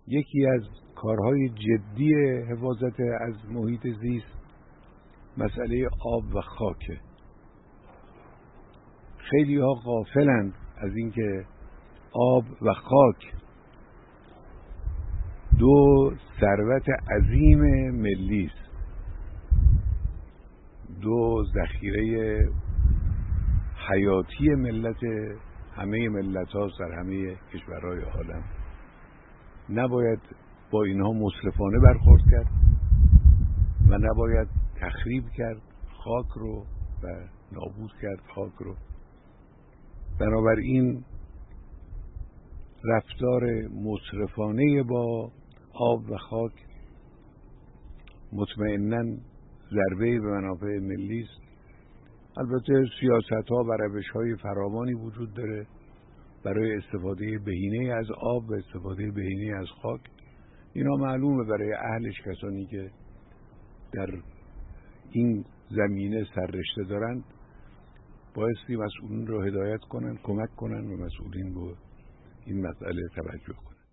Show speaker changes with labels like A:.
A: یکی از کارهای جدی حفاظت از محیط زیست مسئله آب و خاکه. خیلی ها غافلند از اینکه آب و خاک دو ثروت عظیم ملی است، دو ذخیره حیاتی همه ملت‌ها در همه کشورهای عالم. نباید با اینها مسرفانه برخورد کرد و نباید تخریب کرد خاک رو و نابود کرد خاک رو. بنابراین رفتار مسرفانه با آب و خاک مطمئناً ضربه‌ای به منافع ملی است. البته سیاست‌ها و روش‌های فراوانی وجود داره برای استفاده بهینه از آب و استفاده بهینه از خاک. اینا معلومه برای اهلش، کسانی که در این زمینه سررشته دارند بایستی مسئولین رو هدایت کنن، کمک کنن و مسئولین رو این مسئله توجه کنن.